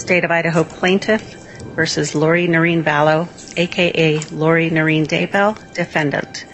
State of Idaho plaintiff versus Lori Noreen Vallow, a.k.a. Lori Noreen Daybell, defendant.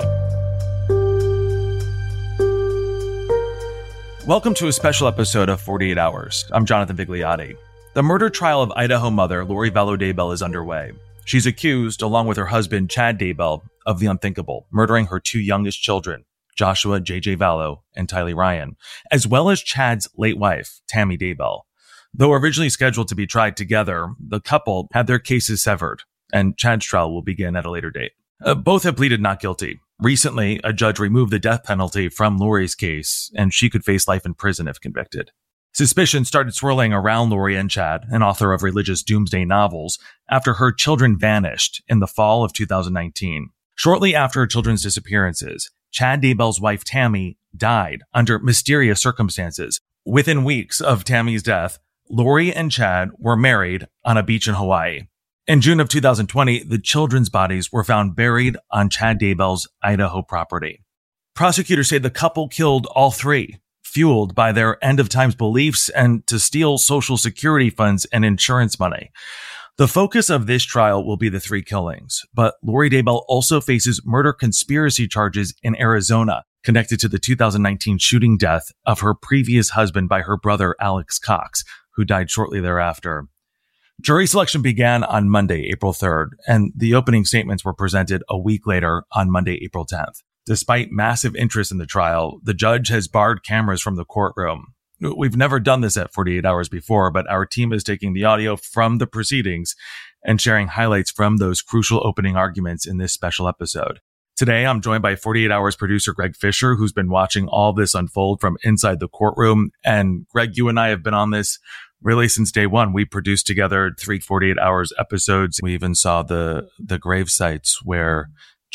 Welcome to a special episode of 48 Hours. I'm Jonathan Vigliotti. The murder trial of Idaho mother Lori Vallow Daybell is underway. She's accused, along with her husband Chad Daybell, of the unthinkable, murdering her two youngest children, Joshua J.J. Vallow and Tylee Ryan, as well as Chad's late wife, Tammy Daybell. Though originally scheduled to be tried together, the couple had their cases severed, and Chad's trial will begin at a later date. Both have pleaded not guilty. Recently, a judge removed the death penalty from Lori's case, and she could face life in prison if convicted. Suspicion started swirling around Lori and Chad, an author of religious doomsday novels, after her children vanished in the fall of 2019. Shortly after her children's disappearances, Chad Daybell's wife Tammy died under mysterious circumstances. Within weeks of Tammy's death, Lori and Chad were married on a beach in Hawaii. In June of 2020, the children's bodies were found buried on Chad Daybell's Idaho property. Prosecutors say the couple killed all three, fueled by their end-of-times beliefs and to steal Social Security funds and insurance money. The focus of this trial will be the three killings, but Lori Daybell also faces murder conspiracy charges in Arizona, connected to the 2019 shooting death of her previous husband by her brother Alex Cox, who died shortly thereafter. Jury selection began on Monday, April 3rd, and the opening statements were presented a week later on Monday, April 10th. Despite massive interest in the trial, the judge has barred cameras from the courtroom. We've never done this at 48 Hours before, but our team is taking the audio from the proceedings and sharing highlights from those crucial opening arguments in this special episode. Today, I'm joined by 48 Hours producer Greg Fisher, who's been watching all this unfold from inside the courtroom. And Greg, you and I have been on this really since day one. We produced together 3 48 Hours episodes. We even saw the grave sites where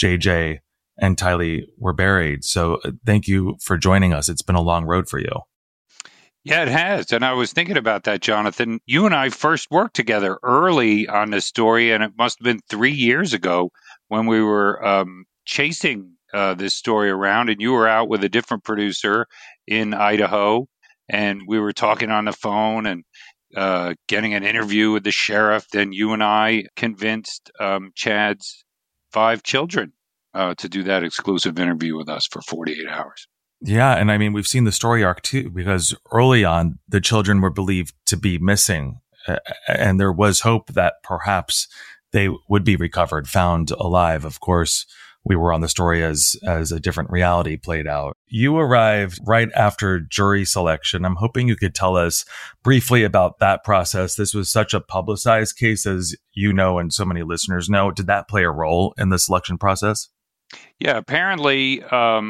JJ and Tylee were buried. So thank you for joining us. It's been a long road for you. Yeah, it has. And I was thinking about that, Jonathan. You and I first worked together early on this story, and it must have been 3 years ago when we were chasing this story around, and you were out with a different producer in Idaho, and we were talking on the phone and getting an interview with the sheriff. Then you and I convinced Chad's 5 children to do that exclusive interview with us for 48 Hours. Yeah, and I mean, we've seen the story arc too, because early on, the children were believed to be missing, and there was hope that perhaps they would be recovered, found alive. Of course, we were on the story as a different reality played out. You arrived right after jury selection. I'm hoping you could tell us briefly about that process. This was such a publicized case, as you know, and so many listeners know. Did that play a role in the selection process? Yeah, apparently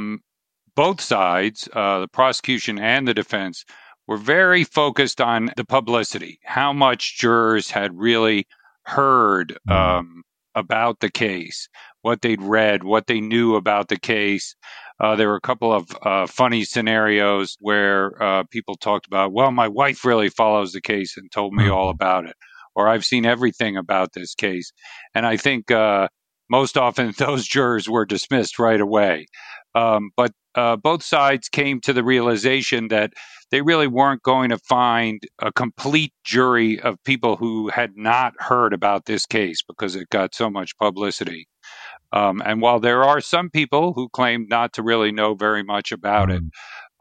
both sides, the prosecution and the defense, were very focused on the publicity, how much jurors had really heard about the case, what they'd read, what they knew about the case. There were a couple of funny scenarios where people talked about, well, my wife really follows the case and told me all about it, or I've seen everything about this case. And I think most often those jurors were dismissed right away. But both sides came to the realization that they really weren't going to find a complete jury of people who had not heard about this case because it got so much publicity. And while there are some people who claim not to really know very much about it,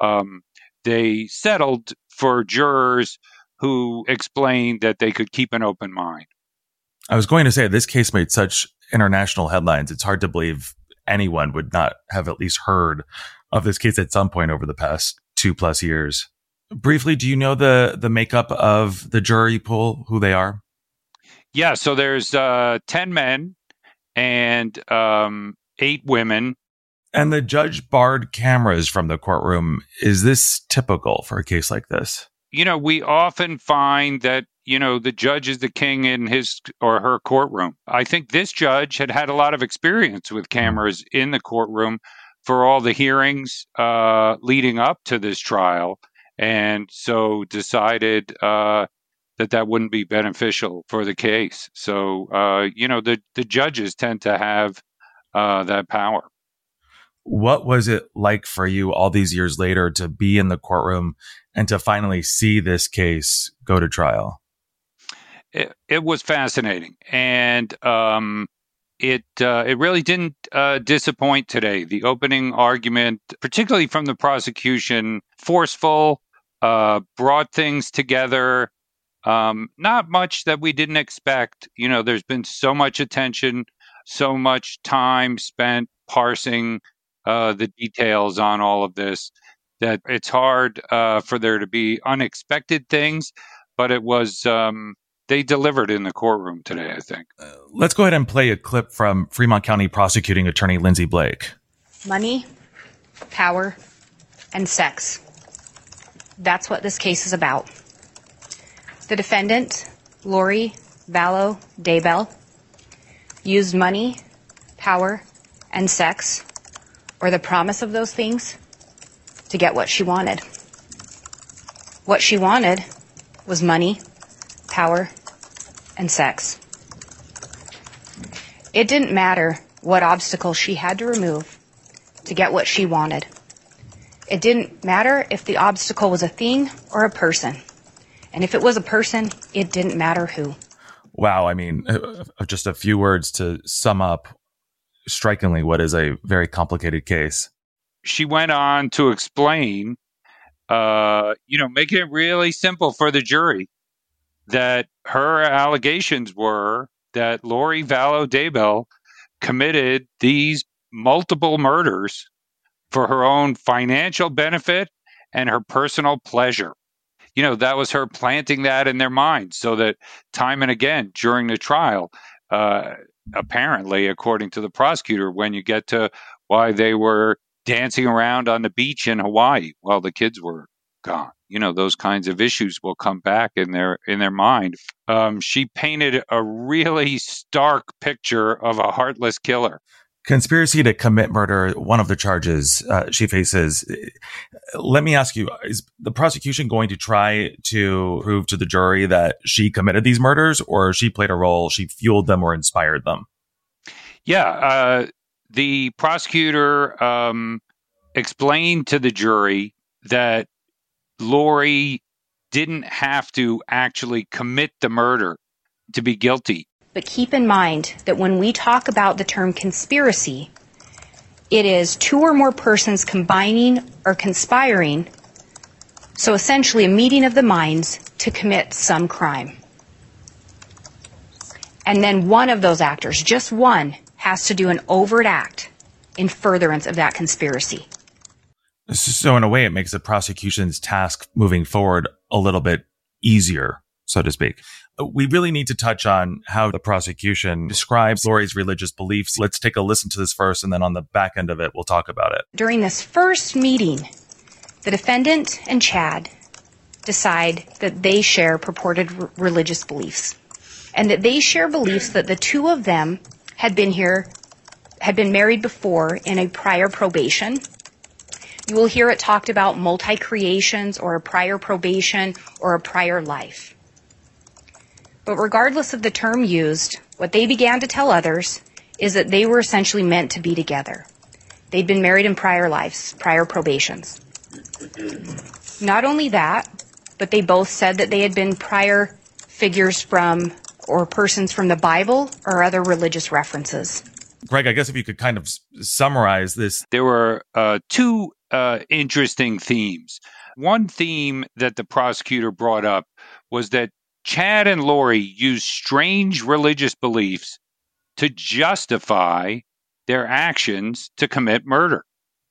they settled for jurors who explained that they could keep an open mind. I was going to say, this case made such international headlines. It's hard to believe anyone would not have at least heard of this case at some point over the past 2+ years. Briefly, do you know the makeup of the jury pool, who they are? Yeah, so there's 10 men and 8 women. And the judge barred cameras from the courtroom. Is this typical for a case like this? You know, we often find that, the judge is the king in his or her courtroom. I think this judge had a lot of experience with cameras in the courtroom for all the hearings leading up to this trial, and so decided that wouldn't be beneficial for the case. So, the judges tend to have that power. What was it like for you all these years later to be in the courtroom and to finally see this case go to trial? it was fascinating, and it really didn't disappoint today. The opening argument, particularly from the prosecution, forceful, brought things together. Not much that we didn't expect. There's been so much attention, so much time spent parsing the details on all of this that it's hard for there to be unexpected things, but it was. They delivered in the courtroom today, I think. Let's go ahead and play a clip from Fremont County Prosecuting Attorney Lindsay Blake. Money, power, and sex. That's what this case is about. The defendant, Lori Vallow Daybell, used money, power, and sex, or the promise of those things, to get what she wanted. What she wanted was money, power, and sex. It didn't matter what obstacle she had to remove to get what she wanted. It didn't matter if the obstacle was a thing or a person. And if it was a person, it didn't matter who. Wow. I mean, just a few words to sum up strikingly what is a very complicated case. She went on to explain, making it really simple for the jury, that her allegations were that Lori Vallow Daybell committed these multiple murders for her own financial benefit and her personal pleasure. That was her planting that in their minds so that time and again during the trial, apparently, according to the prosecutor, when you get to why they were dancing around on the beach in Hawaii while the kids were gone, those kinds of issues will come back in their mind. She painted a really stark picture of a heartless killer. Conspiracy to commit murder, one of the charges she faces. Let me ask you, is the prosecution going to try to prove to the jury that she committed these murders, or she played a role, she fueled them or inspired them? Yeah, the prosecutor explained to the jury that Lori didn't have to actually commit the murder to be guilty. But keep in mind that when we talk about the term conspiracy, it is two or more persons combining or conspiring, so essentially a meeting of the minds to commit some crime. And then one of those actors, just one, has to do an overt act in furtherance of that conspiracy. So in a way, it makes the prosecution's task moving forward a little bit easier, so to speak. We really need to touch on how the prosecution describes Lori's religious beliefs. Let's take a listen to this first, and then on the back end of it, we'll talk about it. During this first meeting, the defendant and Chad decide that they share purported religious beliefs, and that they share beliefs that the two of them had been married before in a prior probation. You will hear it talked about multi-creations or a prior probation or a prior life. But regardless of the term used, what they began to tell others is that they were essentially meant to be together. They'd been married in prior lives, prior probations. Not only that, but they both said that they had been prior figures from or persons from the Bible or other religious references. Greg, I guess if you could kind of summarize this. There were two interesting themes. One theme that the prosecutor brought up was that Chad and Lori used strange religious beliefs to justify their actions to commit murder.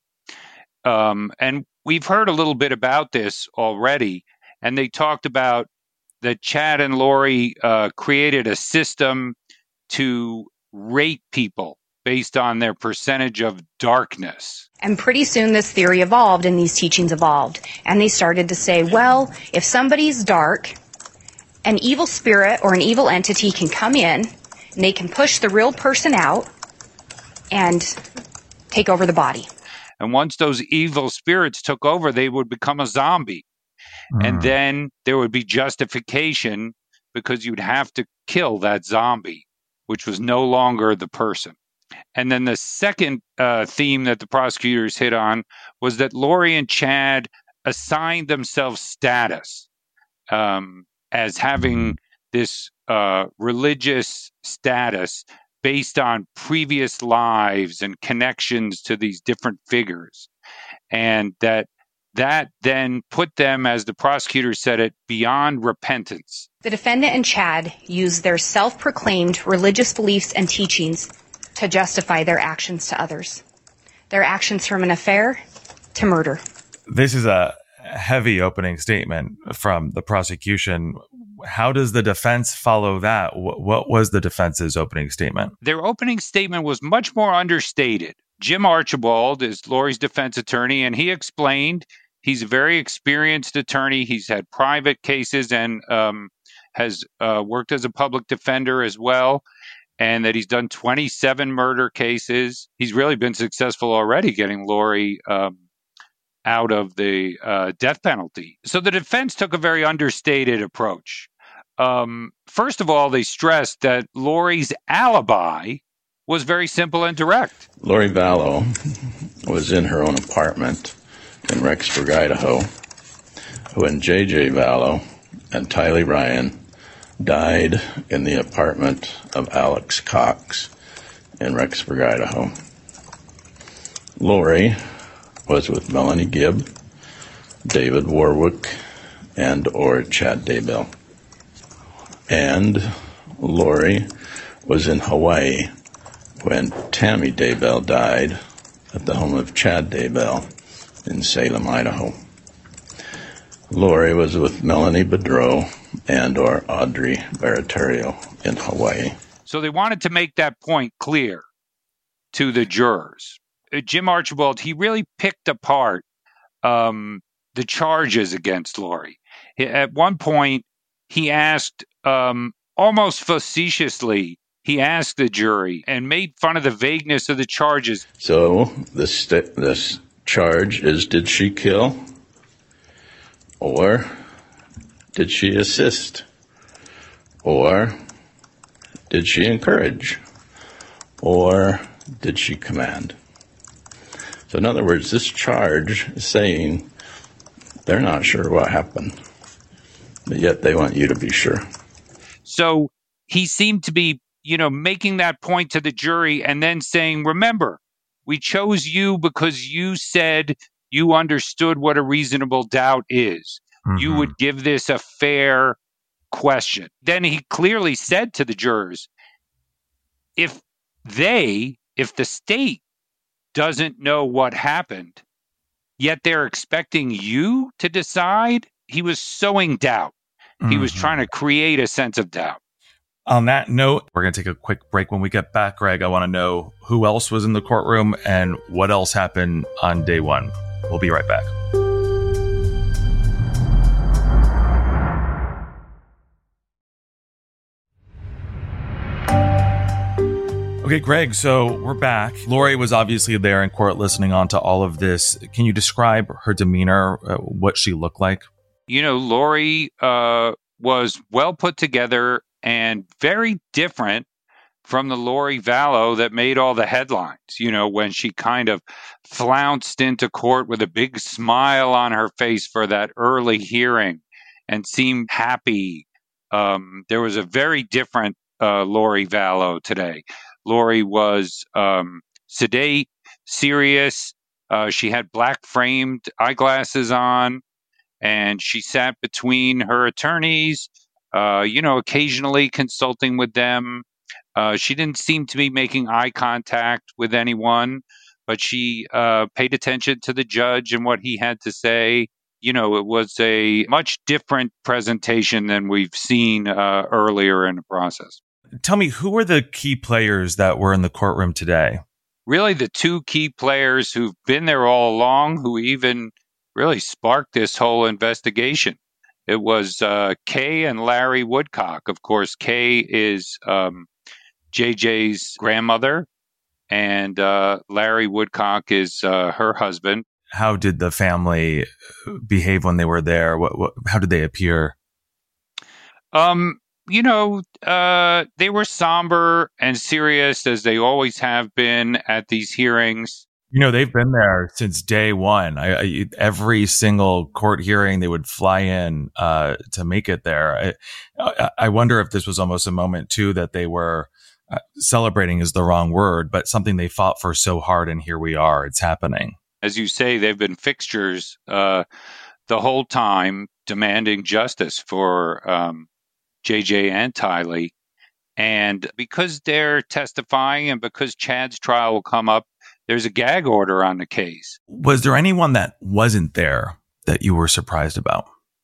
And we've heard a little bit about this already, and they talked about that Chad and Lori created a system to rate people based on their percentage of darkness. And pretty soon this theory evolved and these teachings evolved. And they started to say, well, if somebody's dark, an evil spirit or an evil entity can come in and they can push the real person out and take over the body. And once those evil spirits took over, they would become a zombie. And then there would be justification because you'd have to kill that zombie, which was no longer the person. And then the second theme that the prosecutors hit on was that Lori and Chad assigned themselves status as having this religious status based on previous lives and connections to these different figures. And that then put them, as the prosecutor said it, beyond repentance. The defendant and Chad used their self-proclaimed religious beliefs and teachings to justify their actions to others. Their actions from an affair to murder. This is a heavy opening statement from the prosecution. How does the defense follow that? What was the defense's opening statement? Their opening statement was much more understated. Jim Archibald is Lori's defense attorney, and he explained he's a very experienced attorney. He's had private cases and has worked as a public defender as well, and that he's done 27 murder cases. He's really been successful already getting Lori out of the death penalty. So the defense took a very understated approach. First of all, they stressed that Lori's alibi was very simple and direct. Lori Vallow was in her own apartment in Rexburg, Idaho, when J.J. Vallow and Tylee Ryan died in the apartment of Alex Cox in Rexburg, Idaho. Lori was with Melanie Gibb, David Warwick, and or Chad Daybell. And Lori was in Hawaii when Tammy Daybell died at the home of Chad Daybell in Salem, Idaho. Lori was with Melanie Bedreau and or Audrey Baratario in Hawaii. So they wanted to make that point clear to the jurors. Jim Archibald, he really picked apart the charges against Lori. At one point, he asked, almost facetiously, he asked the jury and made fun of the vagueness of the charges. So this charge is, did she kill? Or did she assist? Or did she encourage? Or did she command? So in other words, this charge is saying they're not sure what happened, but yet they want you to be sure. So he seemed to be, making that point to the jury and then saying, remember, we chose you because you said you understood what a reasonable doubt is. Mm-hmm. You would give this a fair question. Then he clearly said to the jurors, if the state doesn't know what happened, yet they're expecting you to decide, he was sowing doubt. He was trying to create a sense of doubt. On that note, we're going to take a quick break. When we get back, Greg, I want to know who else was in the courtroom and what else happened on day one. We'll be right back. Okay, Greg, so we're back. Lori was obviously there in court listening on to all of this. Can you describe her demeanor, what she looked like? Lori was well put together and very different from the Lori Vallow that made all the headlines, when she kind of flounced into court with a big smile on her face for that early hearing and seemed happy. There was a very different Lori Vallow today. Lori was sedate, serious. She had black framed eyeglasses on, and she sat between her attorneys, occasionally consulting with them. She didn't seem to be making eye contact with anyone, but she paid attention to the judge and what he had to say. It was a much different presentation than we've seen earlier in the process. Tell me, who were the key players that were in the courtroom today? Really, the two key players who've been there all along, who even really sparked this whole investigation. It was Kay and Larry Woodcock. Of course, Kay is JJ's grandmother, and Larry Woodcock is her husband. How did the family behave when they were there? How did they appear? They were somber and serious, as they always have been at these hearings. They've been there since day one. Every single court hearing, they would fly in to make it there. I wonder if this was almost a moment, too, that they were celebrating is the wrong word, but something they fought for so hard. And here we are. It's happening. As you say, they've been fixtures the whole time demanding justice for JJ and Tylee. And because they're testifying and because Chad's trial will come up, there's a gag order on the case. Was there anyone that wasn't there that you were surprised about?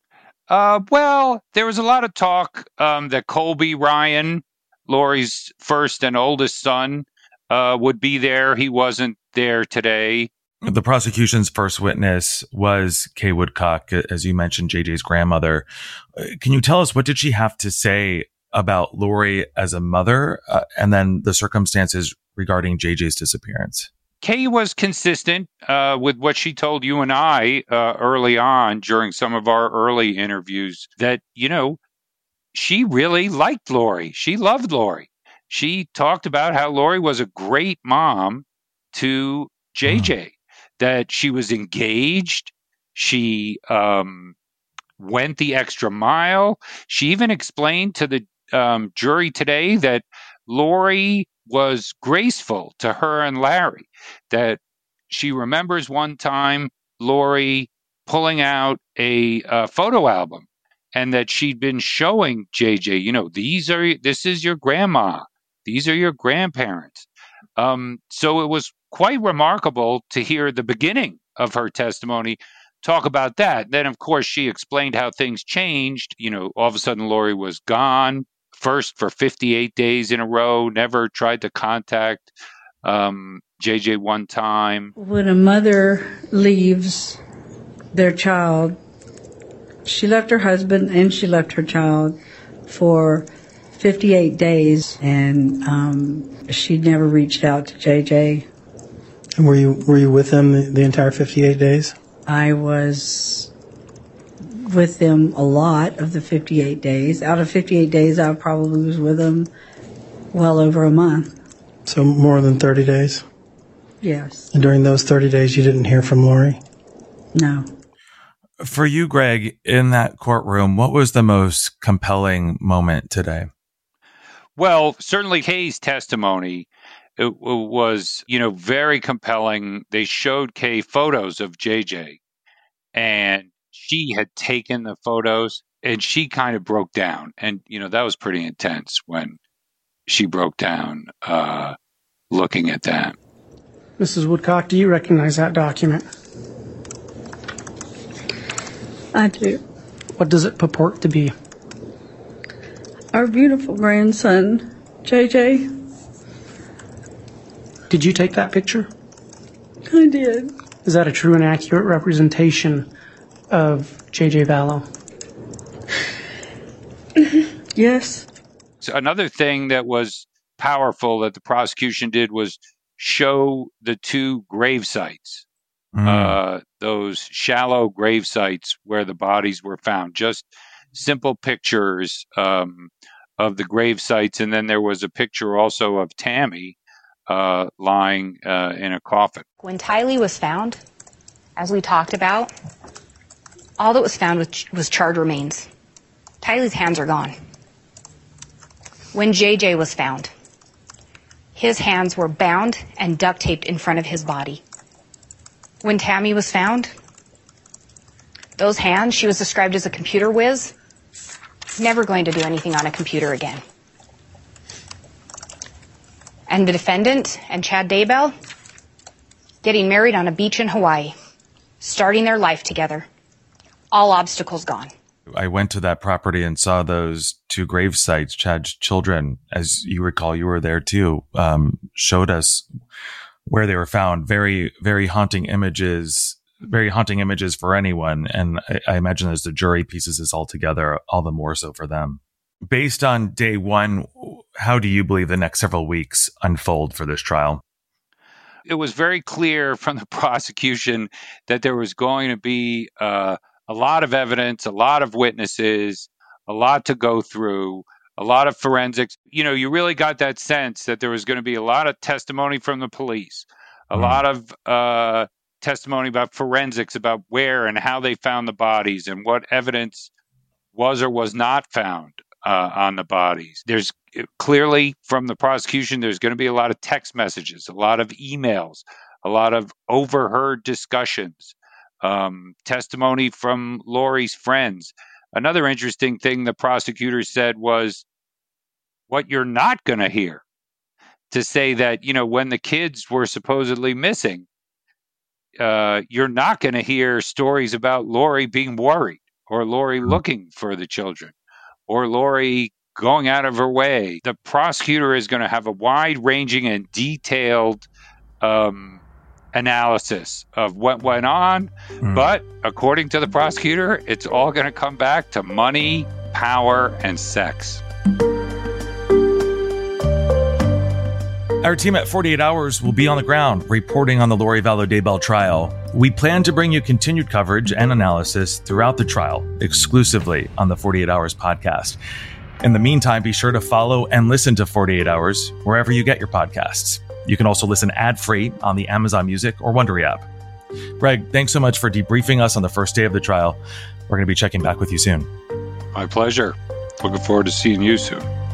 Well, there was a lot of talk that Colby Ryan, Lori's first and oldest son, would be there. He wasn't there today. The prosecution's first witness was Kay Woodcock, as you mentioned, JJ's grandmother. Can you tell us, what did she have to say about Lori as a mother, and then the circumstances regarding JJ's disappearance? Kay was consistent with what she told you and I early on during some of our early interviews, that, she really liked Lori. She loved Lori. She talked about how Lori was a great mom to JJ, that she was engaged. She went the extra mile. She even explained to the jury today that Lori was graceful to her and Larry, that she remembers one time Lori pulling out a photo album, and that she'd been showing JJ, this is your grandma, these are your grandparents. So it was quite remarkable to hear the beginning of her testimony talk about that. Then, of course, she explained how things changed. All of a sudden, Lori was gone. First for 58 days in a row, never tried to contact JJ one time. When a mother leaves their child, she left her husband and she left her child for 58 days, and she never reached out to JJ. And were you with them the entire 58 days? I was with them a lot of the 58 days. Out of 58 days, I probably was with them well over a month. So more than 30 days? Yes. And during those 30 days, you didn't hear from Lori? No. For you, Greg, in that courtroom, what was the most compelling moment today? Well, certainly Kay's testimony, it was, very compelling. They showed Kay photos of JJ, and she had taken the photos, and she kind of broke down. And, that was pretty intense when she broke down looking at that. Mrs. Woodcock, do you recognize that document? I do. What does it purport to be? Our beautiful grandson, JJ. Did you take that picture? I did. Is that a true and accurate representation of JJ Vallow? Yes. So another thing that was powerful that the prosecution did was show the two grave sites, those shallow grave sites where the bodies were found. Just simple pictures of the grave sites. And then there was a picture also of Tammy lying in a coffin. When Tylee was found, as we talked about, all that was found was charred remains. Tylee's hands are gone. When JJ was found, his hands were bound and duct taped in front of his body. When Tammy was found, those hands, she was described as a computer whiz, never going to do anything on a computer again. And the defendant and Chad Daybell getting married on a beach in Hawaii, starting their life together. All obstacles gone. I went to that property and saw those two grave sites. Chad's children, as you recall, you were there too, showed us where they were found. Very, very haunting images for anyone. And I imagine as the jury pieces this all together, all the more so for them. Based on day one, how do you believe the next several weeks unfold for this trial? It was very clear from the prosecution that there was going to be a lot of evidence, a lot of witnesses, a lot to go through, a lot of forensics. You really got that sense that there was going to be a lot of testimony from the police, a lot of testimony about forensics, about where and how they found the bodies and what evidence was or was not found on the bodies. There's clearly, from the prosecution, there's going to be a lot of text messages, a lot of emails, a lot of overheard discussions, testimony from Lori's friends. Another interesting thing the prosecutor said was, what you're not going to hear, to say that, when the kids were supposedly missing, you're not going to hear stories about Lori being worried, or Lori looking for the children, or Lori going out of her way. The prosecutor is going to have a wide-ranging and detailed analysis of what went on. But according to the prosecutor, it's all going to come back to money, power, and sex. Our team at 48 Hours will be on the ground reporting on the Lori Vallow Daybell trial. We plan to bring you continued coverage and analysis throughout the trial, exclusively on the 48 Hours podcast. In the meantime, be sure to follow and listen to 48 Hours wherever you get your podcasts. You can also listen ad-free on the Amazon Music or Wondery app. Greg, thanks so much for debriefing us on the first day of the trial. We're going to be checking back with you soon. My pleasure. Looking forward to seeing you soon.